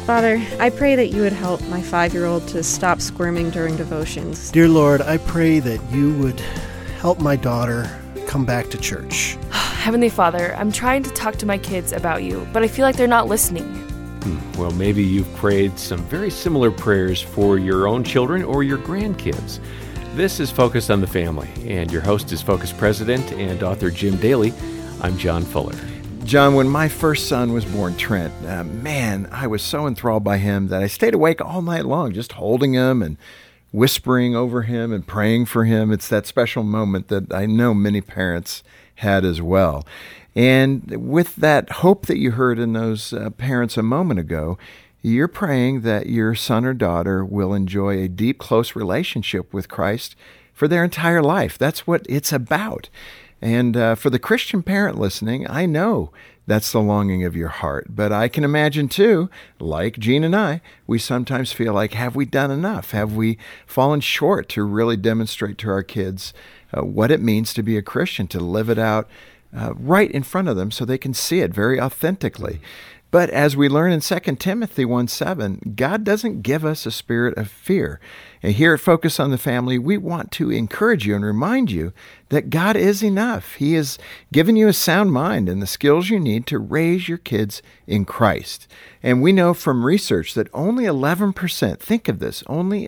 Father, I pray that you would help my 5-year-old to stop squirming during devotions. Dear Lord, I pray that you would help my daughter come back to church. Heavenly Father, I'm trying to talk to my kids about you, but I feel like they're not listening. Well, maybe you've prayed some very similar prayers for your own children or your grandkids. This is Focus on the Family, and your host is Focus President and author Jim Daly. I'm John Fuller. John, when my first son was born, Trent, man, I was so enthralled by him that I stayed awake all night long just holding him and whispering over him and praying for him. It's that special moment that I know many parents had as well. And with that hope that you heard in those parents a moment ago, you're praying that your son or daughter will enjoy a deep, close relationship with Christ for their entire life. That's what it's about. And for the Christian parent listening, I know that's the longing of your heart. But I can imagine, too, like Jean and I, we sometimes feel like, have we done enough? Have we fallen short to really demonstrate to our kids what it means to be a Christian, to live it out right in front of them so they can see it very authentically? But as we learn in 2 Timothy 1:7, God doesn't give us a spirit of fear. And here at Focus on the Family, we want to encourage you and remind you that God is enough. He has given you a sound mind and the skills you need to raise your kids in Christ. And we know from research that only 11%, think of this, only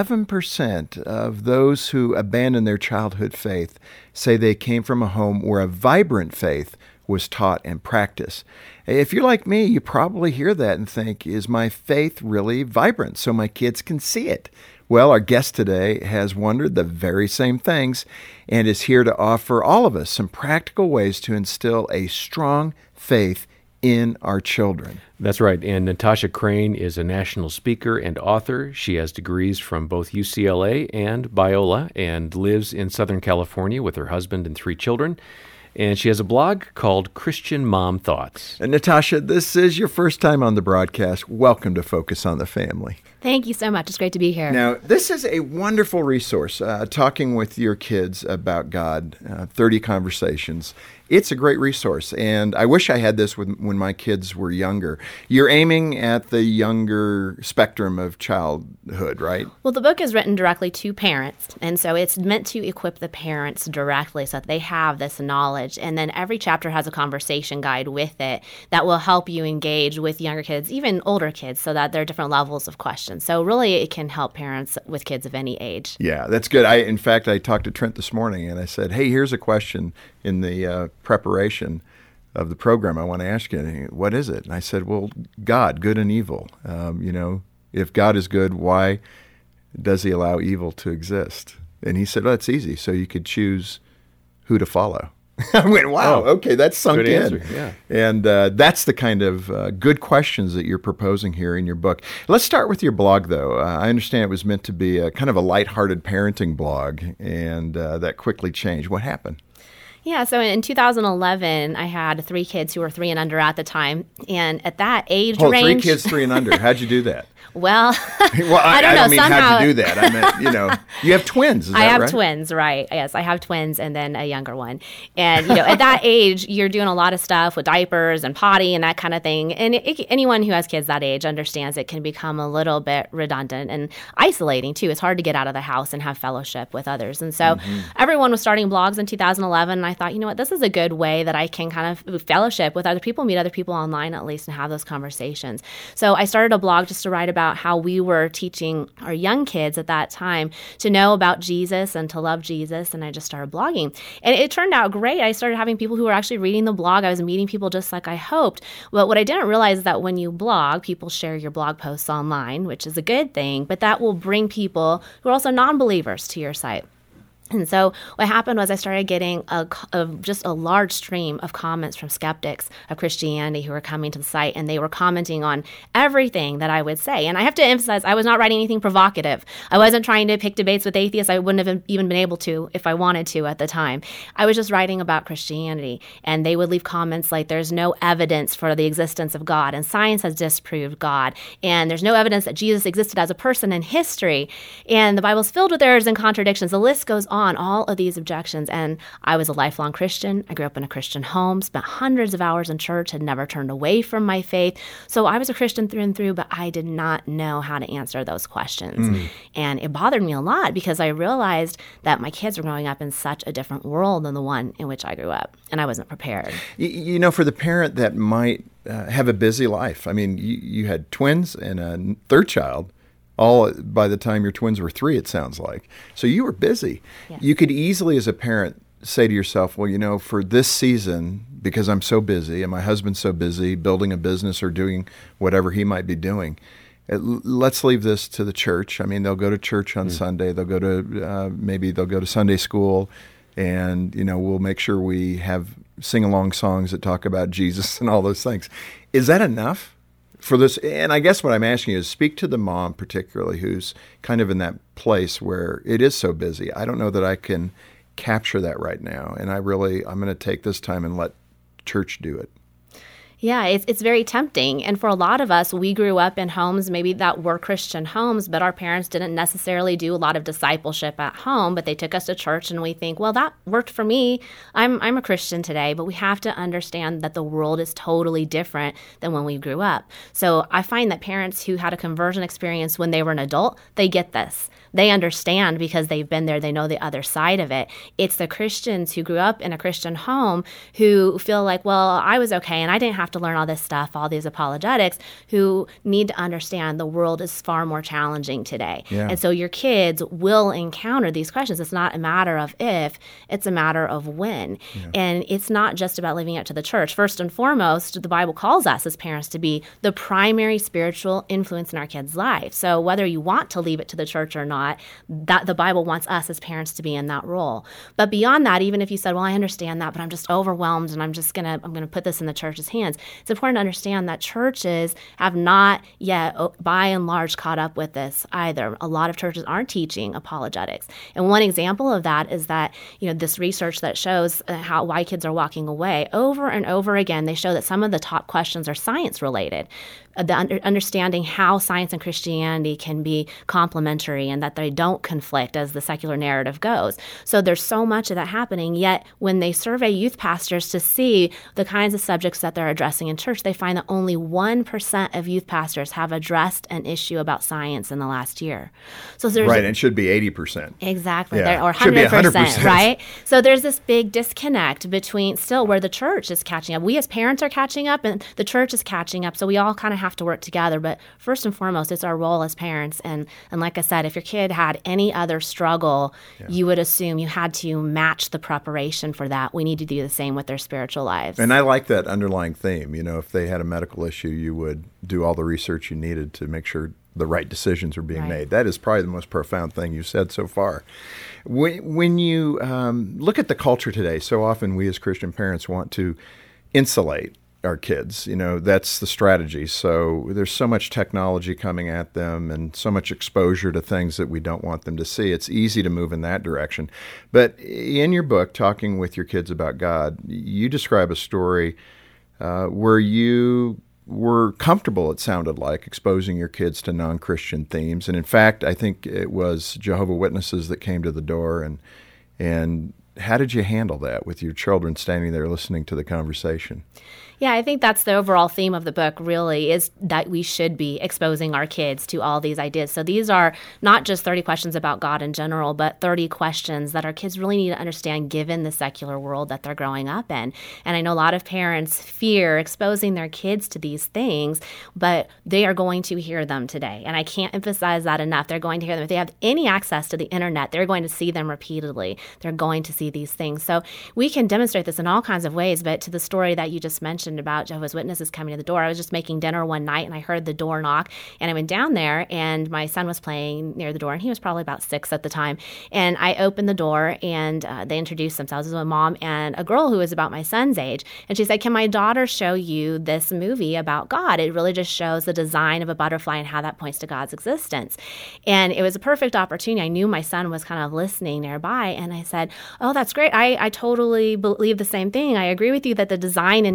11% of those who abandon their childhood faith say they came from a home where a vibrant faith was taught and practiced. If you're like me, you probably hear that and think, is my faith really vibrant so my kids can see it? Well, our guest today has wondered the very same things and is here to offer all of us some practical ways to instill a strong faith in our children. That's right. And Natasha Crane is a national speaker and author. She has degrees from both UCLA and Biola and lives in Southern California with her husband and 3 children. And she has a blog called Christian Mom Thoughts. And Natasha, this is your first time on the broadcast. Welcome to Focus on the Family. Thank you so much. It's great to be here. Now, this is a wonderful resource, talking with your kids about God, 30 Conversations. It's a great resource, and I wish I had this when my kids were younger. You're aiming at the younger spectrum of childhood, right? Well, the book is written directly to parents, and so it's meant to equip the parents directly so that they have this knowledge. And then every chapter has a conversation guide with it that will help you engage with younger kids, even older kids, so that there are different levels of questions. So really, it can help parents with kids of any age. Yeah, that's good. In fact, I talked to Trent this morning, and I said, hey, here's a question in the preparation of the program I want to ask you. And he, what is it? And I said, well, God, good and evil. If God is good, why does he allow evil to exist? And he said, well, it's easy. So you could choose who to follow. I went, wow, okay, that's sunk good in. Answer, yeah. And that's the kind of good questions that you're proposing here in your book. Let's start with your blog, though. I understand it was meant to be a kind of a lighthearted parenting blog, and that quickly changed. What happened? Yeah, so in 2011, I had 3 kids who were 3 and under at the time. And at that age range... 3 kids, 3 and under. How'd you do that? Well, I don't mean somehow... how'd you do that. I meant, you have twins, is that right? I have twins, right. Yes, I have twins and then a younger one. And, at that age, you're doing a lot of stuff with diapers and potty and that kind of thing. And anyone who has kids that age understands it can become a little bit redundant and isolating, too. It's hard to get out of the house and have fellowship with others. And so everyone was starting blogs in 2011, and I thought, this is a good way that I can kind of fellowship with other people, meet other people online at least, and have those conversations. So I started a blog just to write about how we were teaching our young kids at that time to know about Jesus and to love Jesus, and I just started blogging. And it turned out great. I started having people who were actually reading the blog. I was meeting people just like I hoped. But what I didn't realize is that when you blog, people share your blog posts online, which is a good thing, but that will bring people who are also non-believers to your site. And so what happened was I started getting just a large stream of comments from skeptics of Christianity who were coming to the site, and they were commenting on everything that I would say. And I have to emphasize, I was not writing anything provocative. I wasn't trying to pick debates with atheists. I wouldn't have even been able to if I wanted to at the time. I was just writing about Christianity, and they would leave comments like, there's no evidence for the existence of God, and science has disproved God, and there's no evidence that Jesus existed as a person in history, and the Bible's filled with errors and contradictions. The list goes on on all of these objections. And I was a lifelong Christian. I grew up in a Christian home, spent hundreds of hours in church, had never turned away from my faith. So I was a Christian through and through, but I did not know how to answer those questions. And it bothered me a lot because I realized that my kids were growing up in such a different world than the one in which I grew up, and I wasn't prepared. You know, for the parent that might have a busy life, I mean, you had twins and a third child, all by the time your twins were 3, it sounds like. So you were busy. Yes. You could easily, as a parent, say to yourself, well, you know, for this season, because I'm so busy and my husband's so busy building a business or doing whatever he might be doing, let's leave this to the church. I mean, they'll go to church on Sunday. They'll go to maybe they'll go to Sunday school, and you know, we'll make sure we have sing-along songs that talk about Jesus and all those things. Is that enough for this? And I guess what I'm asking you is speak to the mom particularly who's kind of in that place where it is so busy. I don't know that I can capture that right now, and I'm going to take this time and let church do it. Yeah, it's very tempting. And for a lot of us, we grew up in homes maybe that were Christian homes, but our parents didn't necessarily do a lot of discipleship at home, but they took us to church and we think, well, that worked for me. I'm a Christian today, but we have to understand that the world is totally different than when we grew up. So I find that parents who had a conversion experience when they were an adult, they get this. They understand because they've been there. They know the other side of it. It's the Christians who grew up in a Christian home who feel like, well, I was okay and I didn't have to learn all this stuff, all these apologetics, who need to understand the world is far more challenging today. Yeah. And so your kids will encounter these questions. It's not a matter of if, it's a matter of when. Yeah. And it's not just about leaving it to the church. First and foremost, the Bible calls us as parents to be the primary spiritual influence in our kids' life. So whether you want to leave it to the church or not, that the Bible wants us as parents to be in that role. But beyond that, even if you said, well, I understand that, but I'm just overwhelmed and I'm going to put this in the church's hands, it's important to understand that churches have not yet, by and large, caught up with this either. A lot of churches aren't teaching apologetics. And one example of that is that, this research that shows why kids are walking away, over and over again, they show that some of the top questions are science related. The understanding how science and Christianity can be complementary and that they don't conflict as the secular narrative goes. So there's so much of that happening, yet when they survey youth pastors to see the kinds of subjects that they're addressing in church, they find that only 1% of youth pastors have addressed an issue about science in the last year. So there's right, and it should be 80%. Exactly, yeah. Or 100%, right? So there's this big disconnect between still where the church is catching up. We as parents are catching up and the church is catching up, so we all kind of have to work together. But first and foremost, it's our role as parents. And like I said, if your kid had any other struggle, you would assume you had to match the preparation for that. We need to do the same with their spiritual lives. And I like that underlying theme. If they had a medical issue, you would do all the research you needed to make sure the right decisions were being made. That is probably the most profound thing you've said so far. When you look at the culture today, so often we as Christian parents want to insulate our kids. That's the strategy. So there's so much technology coming at them and so much exposure to things that we don't want them to see. It's easy to move in that direction. But in your book, Talking with Your Kids About God, you describe a story where you were comfortable, it sounded like, exposing your kids to non-Christian themes. And in fact, I think it was Jehovah's Witnesses that came to the door. And how did you handle that with your children standing there listening to the conversation? Yeah, I think that's the overall theme of the book, really, is that we should be exposing our kids to all these ideas. So these are not just 30 questions about God in general, but 30 questions that our kids really need to understand given the secular world that they're growing up in. And I know a lot of parents fear exposing their kids to these things, but they are going to hear them today. And I can't emphasize that enough. They're going to hear them. If they have any access to the internet, they're going to see them repeatedly. They're going to see these things. So we can demonstrate this in all kinds of ways, but to the story that you just mentioned about Jehovah's Witnesses coming to the door. I was just making dinner one night and I heard the door knock and I went down there and my son was playing near the door and he was probably about 6 at the time. And I opened the door and they introduced themselves as a mom and a girl who was about my son's age. And she said, "Can my daughter show you this movie about God? It really just shows the design of a butterfly and how that points to God's existence." And it was a perfect opportunity. I knew my son was kind of listening nearby and I said, "Oh, that's great. I totally believe the same thing. I agree with you that the design in nature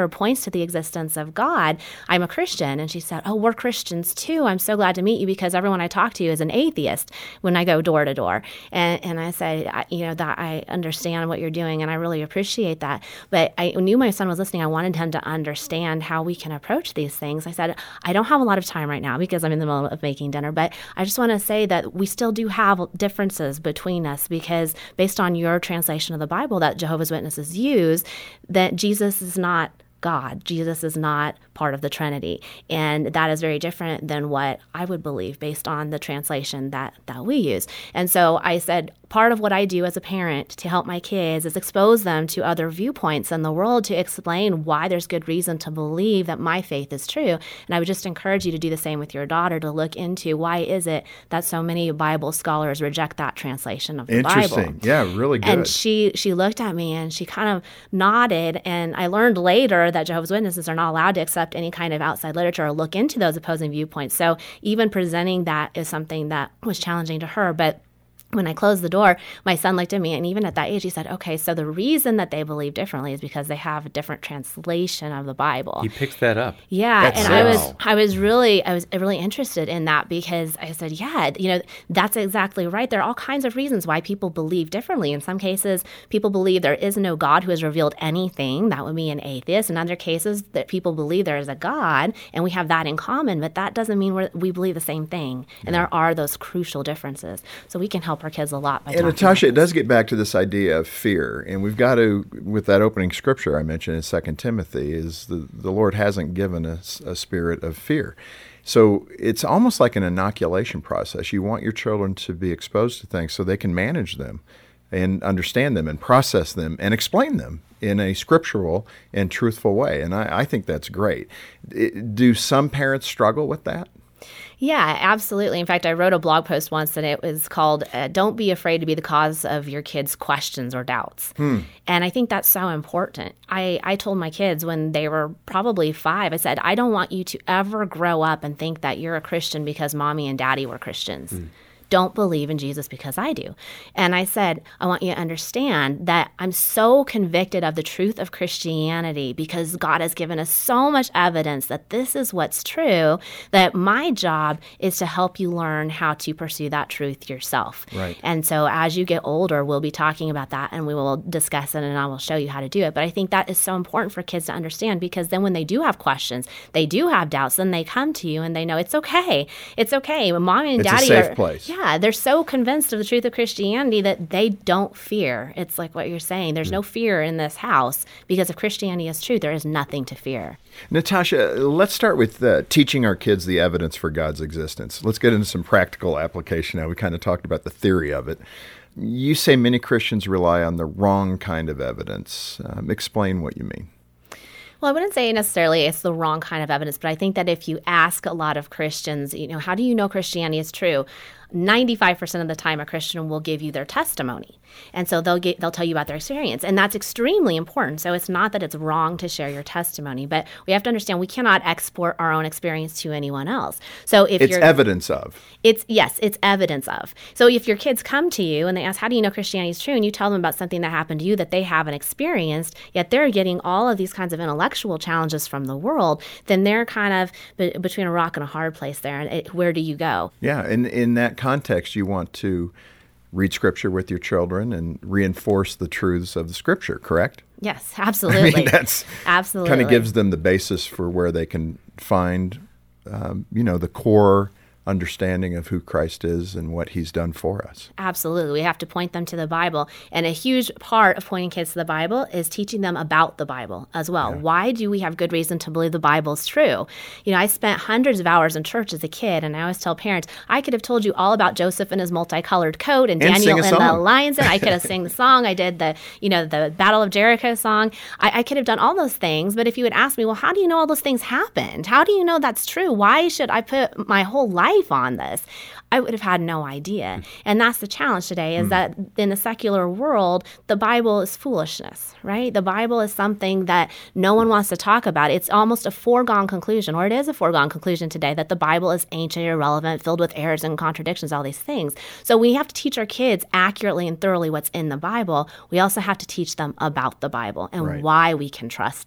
Scripture points to the existence of God. I'm a Christian. And she said, oh, we're Christians too. I'm so glad to meet you because everyone I talk to is an atheist when I go door to door. And I said, that I understand what you're doing and I really appreciate that. But I knew my son was listening. I wanted him to understand how we can approach these things. I said, I don't have a lot of time right now because I'm in the middle of making dinner, but I just want to say that we still do have differences between us because based on your translation of the Bible that Jehovah's Witnesses use, that Jesus is not God. Jesus is not part of the Trinity. And that is very different than what I would believe based on the translation that we use. And so I said, part of what I do as a parent to help my kids is expose them to other viewpoints in the world to explain why there's good reason to believe that my faith is true. And I would just encourage you to do the same with your daughter, to look into why is it that so many Bible scholars reject that translation of the Bible. Interesting. Yeah, really good. And she looked at me and she kind of nodded. And I learned later that Jehovah's Witnesses are not allowed to accept any kind of outside literature or look into those opposing viewpoints. So even presenting that is something that was challenging to her. But when I closed the door, my son looked at me, and even at that age, he said, okay, so the reason that they believe differently is because they have a different translation of the Bible. He picked that up. Yeah, That's and I was really interested in that because I said, yeah, that's exactly right. There are all kinds of reasons why people believe differently. In some cases, people believe there is no God who has revealed anything. That would be an atheist. In other cases, that people believe there is a God, and we have that in common, but that doesn't mean we believe the same thing. And there are those crucial differences. So we can help our kids a lot by talking about Natasha, it this. does get back to this idea of fear, and we've got to, with that opening scripture I mentioned in 2 Timothy, is the Lord hasn't given us a spirit of fear. So it's almost like an inoculation process. You want your children to be exposed to things so they can manage them and understand them and process them and explain them in a scriptural and truthful way. And I think that's great. Do some parents struggle with that? Yeah, absolutely. In fact, I wrote a blog post once and it was called, Don't Be Afraid to Be the Cause of Your Kids' Questions or Doubts. And I think that's so important. I told my kids when they were probably 5, I said, I don't want you to ever grow up and think that you're a Christian because mommy and daddy were Christians. Don't believe in Jesus because I do. And I said, I want you to understand that I'm so convicted of the truth of Christianity because God has given us so much evidence that this is what's true, that my job is to help you learn how to pursue that truth yourself. Right. And so as you get older, we'll be talking about that and we will discuss it and I will show you how to do it. But I think that is so important for kids to understand because then when they do have questions, they do have doubts, then they come to you and they know it's okay. It's okay. When mommy and It's daddy a safe are, place. Yeah, they're so convinced of the truth of Christianity that they don't fear. It's like what you're saying. There's no fear in this house because if Christianity is true, there is nothing to fear. Natasha, let's start with teaching our kids the evidence for God's existence. Let's get into some practical application now. We kind of talked about the theory of it. You say many Christians rely on the wrong kind of evidence. Explain what you mean. Well, I wouldn't say necessarily it's the wrong kind of evidence, but I think that if you ask a lot of Christians, how do you know Christianity is true? 95% of the time a Christian will give you their testimony. And so they'll tell you about their experience. And that's extremely important. So it's not that it's wrong to share your testimony, but we have to understand we cannot export our own experience to anyone else. So if it's evidence of. It's evidence of. So if your kids come to you and they ask, how do you know Christianity is true? And you tell them about something that happened to you that they haven't experienced, yet they're getting all of these kinds of intellectual challenges from the world, then they're kind of between a rock and a hard place there. And where do you go? Yeah, and in that context, you want to read Scripture with your children and reinforce the truths of the Scripture, correct? Yes, absolutely. I mean, that's absolutely kind of gives them the basis for where they can find, the core understanding of who Christ is and what he's done for us. Absolutely. We have to point them to the Bible. And a huge part of pointing kids to the Bible is teaching them about the Bible as well. Yeah. Why do we have good reason to believe the Bible is true? I spent hundreds of hours in church as a kid, and I always tell parents, I could have told you all about Joseph and his multicolored coat and Daniel and the lions. And I could have sang the song. I did the Battle of Jericho song. I could have done all those things. But if you would ask me, well, how do you know all those things happened? How do you know that's true? Why should I put my whole life on this? I would have had no idea. And that's the challenge today is that in the secular world, the Bible is foolishness, right? The Bible is something that no one wants to talk about. It's almost a foregone conclusion, or it is a foregone conclusion today, that the Bible is ancient, irrelevant, filled with errors and contradictions, all these things. So we have to teach our kids accurately and thoroughly what's in the Bible. We also have to teach them about the Bible and why we can trust it.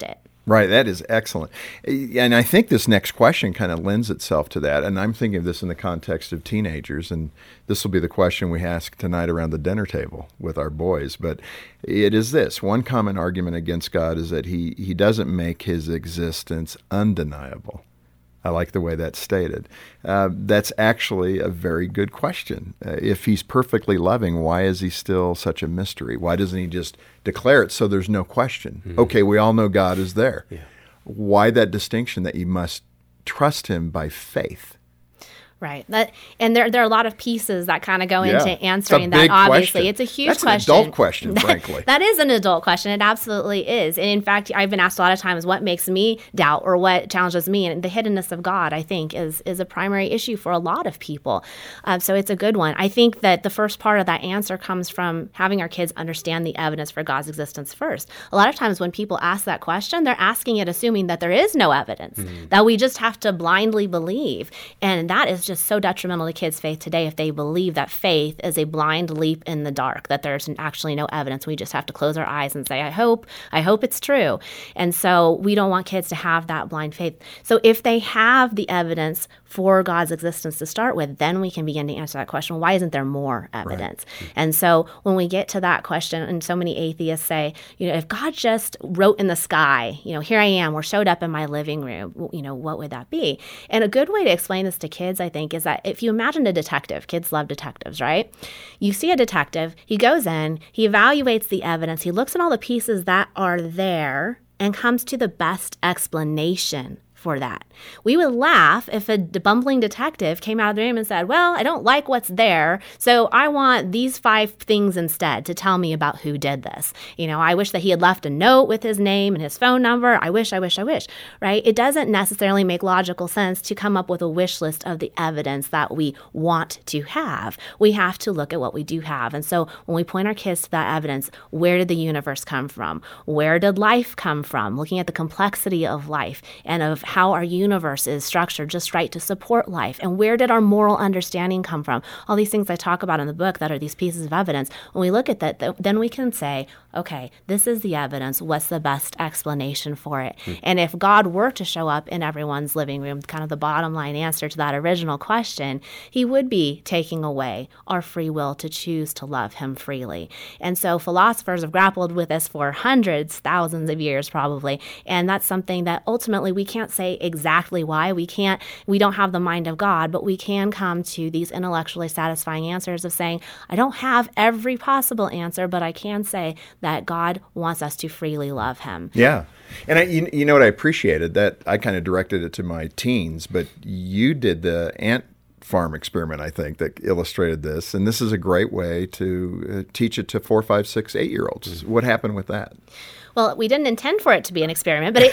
Right, that is excellent. And I think this next question kind of lends itself to that. And I'm thinking of this in the context of teenagers. And this will be the question we ask tonight around the dinner table with our boys. But it is this. One common argument against God is that he doesn't make his existence undeniable. I like the way that's stated. That's actually a very good question. If he's perfectly loving, why is he still such a mystery? Why doesn't he just declare it so there's no question? Mm-hmm. Okay, we all know God is there. Yeah. Why that distinction that you must trust him by faith? Right. And there are a lot of pieces that kind of go into answering that, obviously. Question. It's a huge That's question. That's an adult question, frankly. That is an adult question. It absolutely is. And in fact, I've been asked a lot of times what makes me doubt or what challenges me. And the hiddenness of God, I think, is a primary issue for a lot of people. So it's a good one. I think that the first part of that answer comes from having our kids understand the evidence for God's existence first. A lot of times when people ask that question, they're asking it assuming that there is no evidence, that we just have to blindly believe. And that is just so detrimental to kids' faith today if they believe that faith is a blind leap in the dark, that there's actually no evidence. We just have to close our eyes and say, I hope it's true. And so we don't want kids to have that blind faith. So if they have the evidence for God's existence to start with, then we can begin to answer that question. Why isn't there more evidence? Right. And so when we get to that question, and so many atheists say, if God just wrote in the sky, here I am, or showed up in my living room, what would that be? And a good way to explain this to kids, I think, is that if you imagine a detective, kids love detectives, right? You see a detective, he goes in, he evaluates the evidence, he looks at all the pieces that are there and comes to the best explanation for that. We would laugh if a bumbling detective came out of the room and said, well, I don't like what's there, so I want these 5 things instead to tell me about who did this. I wish that he had left a note with his name and his phone number. I wish, right? It doesn't necessarily make logical sense to come up with a wish list of the evidence that we want to have. We have to look at what we do have. And so when we point our kids to that evidence, where did the universe come from? Where did life come from? Looking at the complexity of life and of how our universe is structured just right to support life. And where did our moral understanding come from? All these things I talk about in the book that are these pieces of evidence. When we look at that, then we can say, okay, this is the evidence. What's the best explanation for it? And if God were to show up in everyone's living room, kind of the bottom line answer to that original question, he would be taking away our free will to choose to love him freely. And so philosophers have grappled with this for hundreds, thousands of years probably. And that's something that ultimately we can't say exactly why. We don't have the mind of God, but we can come to these intellectually satisfying answers of saying, I don't have every possible answer, but I can say that God wants us to freely love him. Yeah. And you know what I appreciated? That I kind of directed it to my teens, but you did the ant farm experiment, I think, that illustrated this. And this is a great way to teach it to 4, 5, 6, 8-year-olds. What happened with that? Well, we didn't intend for it to be an experiment, but it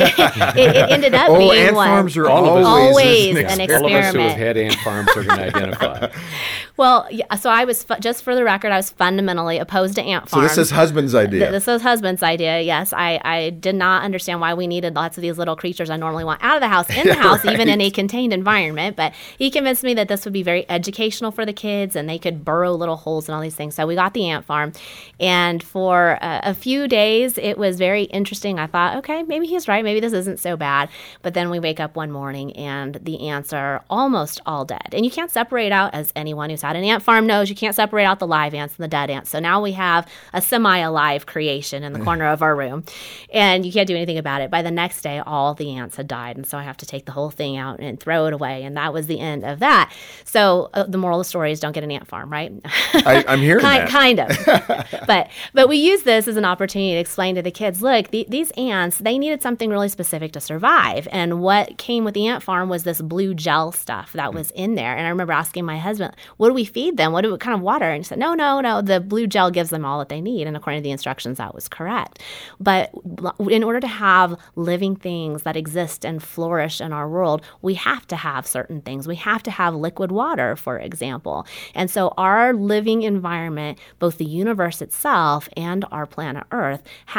ended up being ant one. Farms are always an experiment. All of us who have had ant farms are going to identify. Well, yeah, so I was, just for the record, I was fundamentally opposed to ant farms. So this is husband's idea. This was husband's idea, yes. I did not understand why we needed lots of these little creatures I normally want out of the house, in the house, even in a contained environment. But he convinced me that this would be very educational for the kids, and they could burrow little holes and all these things. So we got the ant farm. And for a few days, it was very interesting. I thought, okay, maybe he's right. Maybe this isn't so bad. But then we wake up one morning, and the ants are almost all dead. And you can't separate out, as anyone who's had an ant farm knows, you can't separate out the live ants and the dead ants. So now we have a semi-alive creation in the corner of our room, and you can't do anything about it. By the next day, all the ants had died, and so I have to take the whole thing out and throw it away, and that was the end of that. So the moral of the story is don't get an ant farm, right? I'm hearing that. Kind of. But we use this as an opportunity to explain to the kids, look, these ants, they needed something really specific to survive, and what came with the ant farm was this blue gel stuff that was in there. And I remember asking my husband, what do we feed them? What kind of water? And he said, no, the blue gel gives them all that they need. And according to the instructions, that was correct. But in order to have living things that exist and flourish in our world, we have to have certain things. We have to have liquid water, for example. And so our living environment, both the universe itself and our planet Earth, have to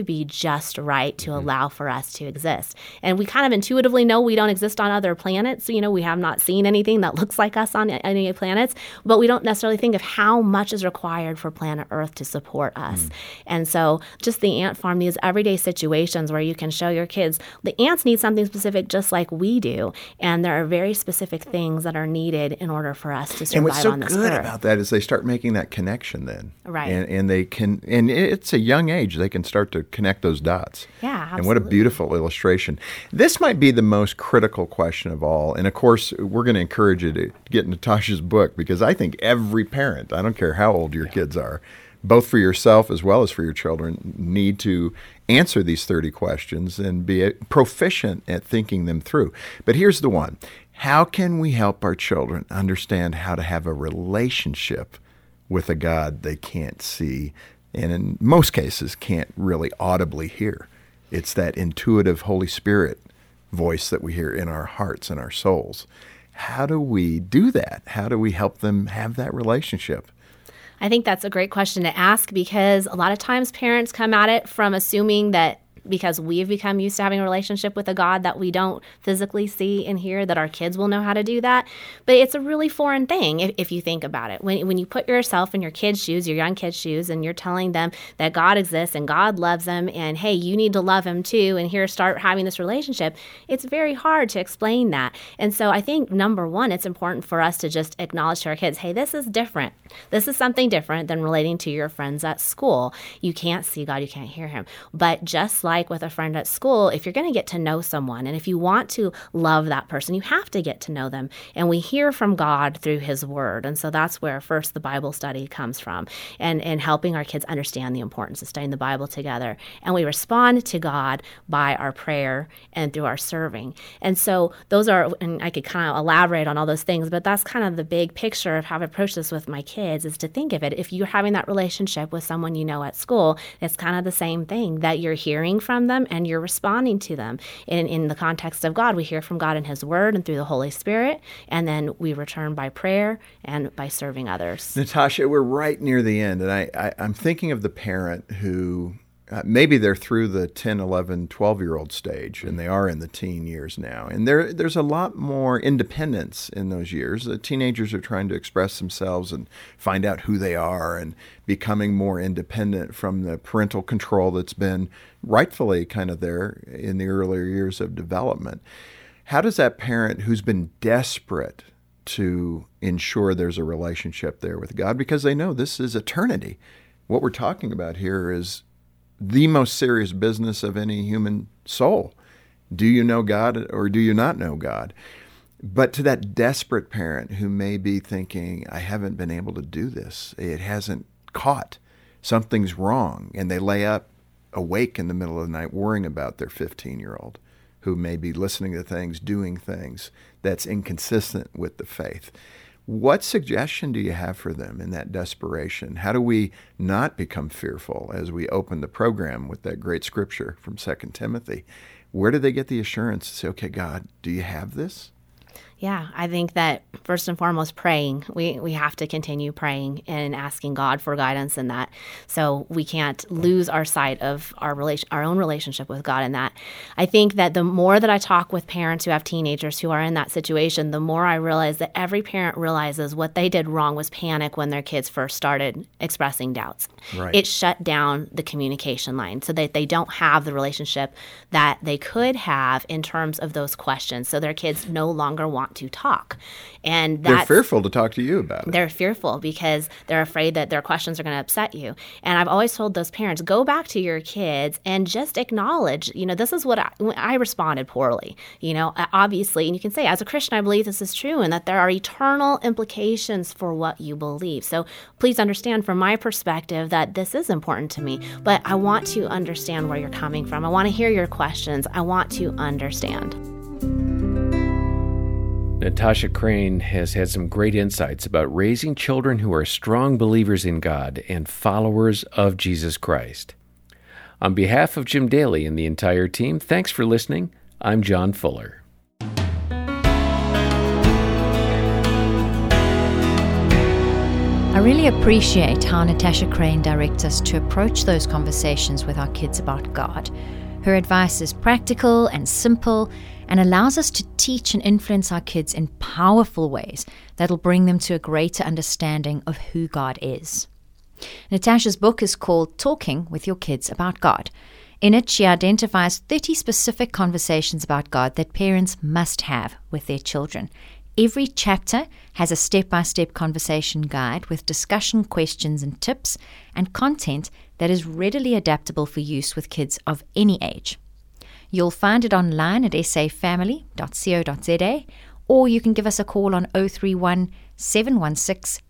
be just right to allow for us to exist. And we kind of intuitively know we don't exist on other planets. We have not seen anything that looks like us on any planets, but we don't necessarily think of how much is required for planet Earth to support us. And so just the ant farm, these everyday situations where you can show your kids the ants need something specific just like we do. And there are very specific things that are needed in order for us to survive on this earth. And what's so good about that is they start making that connection then. Right. And they can, and it's a young age, they can start to connect those dots. Yeah, absolutely. And what a beautiful illustration. This might be the most critical question of all. And of course, we're going to encourage you to get Natasha's book, because I think every parent, I don't care how old your kids are, both for yourself as well as for your children, need to answer these 30 questions and be proficient at thinking them through. But here's the one. How can we help our children understand how to have a relationship with a God they can't see and in most cases can't really audibly hear? It's that intuitive Holy Spirit voice that we hear in our hearts and our souls. How do we do that? How do we help them have that relationship? I think that's a great question to ask, because a lot of times parents come at it from assuming that because we've become used to having a relationship with a God that we don't physically see and hear, that our kids will know how to do that. But it's a really foreign thing if you think about it. When you put yourself in your kids' shoes, your young kids' shoes, and you're telling them that God exists and God loves them and, hey, you need to love him too, and here, start having this relationship, it's very hard to explain that. And so I think, number one, it's important for us to just acknowledge to our kids, hey, this is different. This is something different than relating to your friends at school. You can't see God, you can't hear him. But just like with a friend at school, if you're going to get to know someone, and if you want to love that person, you have to get to know them. And we hear from God through his word. And so that's where first the Bible study comes from, and helping our kids understand the importance of studying the Bible together. And we respond to God by our prayer and through our serving. And so those are, and I could kind of elaborate on all those things, but that's kind of the big picture of how I've approached this with my kids, is to think of it. If you're having that relationship with someone you know at school, it's kind of the same thing, that you're hearing from them and you're responding to them. In the context of God, we hear from God in his word and through the Holy Spirit, and then we return by prayer and by serving others. Natasha, we're right near the end, and I'm thinking of the parent who maybe they're through the 10, 11, 12-year-old stage, and they are in the teen years now. And there's a lot more independence in those years. The teenagers are trying to express themselves and find out who they are and becoming more independent from the parental control that's been rightfully kind of there in the earlier years of development. How does that parent who's been desperate to ensure there's a relationship there with God, because they know this is eternity? What we're talking about here is the most serious business of any human soul. Do you know God or do you not know God? But to that desperate parent who may be thinking, I haven't been able to do this, it hasn't caught, something's wrong, and they lay up awake in the middle of the night worrying about their 15-year-old who may be listening to things, doing things that's inconsistent with the faith. What suggestion do you have for them in that desperation? How do we not become fearful as we open the program with that great scripture from 2 Timothy? Where do they get the assurance to say, okay, God, do you have this? Yeah, I think that first and foremost, praying. We have to continue praying and asking God for guidance in that. So we can't lose our sight of our own relationship with God in that. I think that the more that I talk with parents who have teenagers who are in that situation, the more I realize that every parent realizes what they did wrong was panic when their kids first started expressing doubts. Right. It shut down the communication line so that they don't have the relationship that they could have in terms of those questions. So their kids no longer want to talk. And they're fearful to talk to you about it. They're fearful because they're afraid that their questions are going to upset you. And I've always told those parents, go back to your kids and just acknowledge, this is what I responded poorly. Obviously, and you can say, as a Christian, I believe this is true and that there are eternal implications for what you believe. So please understand from my perspective that this is important to me, but I want to understand where you're coming from. I want to hear your questions. I want to understand. Natasha Crane has had some great insights about raising children who are strong believers in God and followers of Jesus Christ. On behalf of Jim Daly and the entire team, thanks for listening. I'm John Fuller. A really appreciate how Natasha Crane directs us to approach those conversations with our kids about God. Her advice is practical and simple and allows us to teach and influence our kids in powerful ways that'll bring them to a greater understanding of who God is. Natasha's book is called Talking with Your Kids About God. In it, she identifies 30 specific conversations about God that parents must have with their children. Every chapter has a step-by-step conversation guide with discussion questions and tips and content that is readily adaptable for use with kids of any age. You'll find it online at safamily.co.za, or you can give us a call on 031 716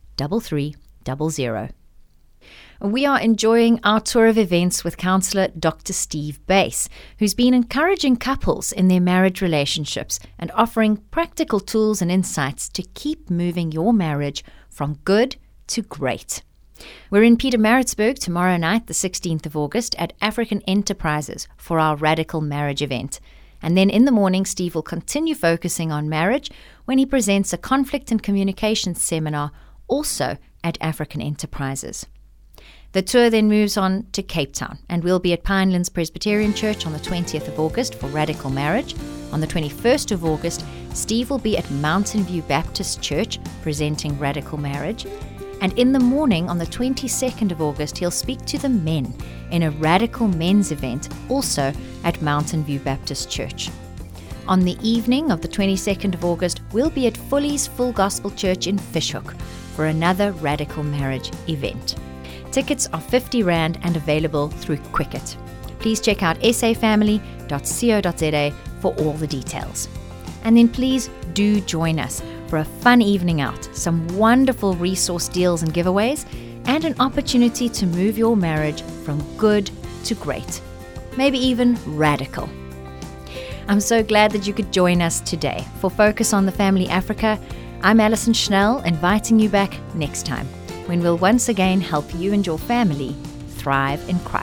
3300. We are enjoying our tour of events with counsellor Dr. Steve Bass, who's been encouraging couples in their marriage relationships and offering practical tools and insights to keep moving your marriage from good to great. We're in Pietermaritzburg tomorrow night, the 16th of August, at African Enterprises for our Radical Marriage event. And then in the morning, Steve will continue focusing on marriage when he presents a conflict and communication seminar, also at African Enterprises. The tour then moves on to Cape Town, and we'll be at Pinelands Presbyterian Church on the 20th of August for Radical Marriage. On the 21st of August, Steve will be at Mountain View Baptist Church presenting Radical Marriage. And in the morning, on the 22nd of August, he'll speak to the men in a Radical Men's event, also at Mountain View Baptist Church. On the evening of the 22nd of August, we'll be at Fully's Full Gospel Church in Fishhook for another Radical Marriage event. Tickets are 50 Rand and available through Quicket. Please check out safamily.co.za for all the details. And then please do join us for a fun evening out, some wonderful resource deals and giveaways, and an opportunity to move your marriage from good to great, maybe even radical. I'm so glad that you could join us today. For Focus on the Family Africa, I'm Alison Schnell, inviting you back next time, when we'll once again help you and your family thrive in Christ.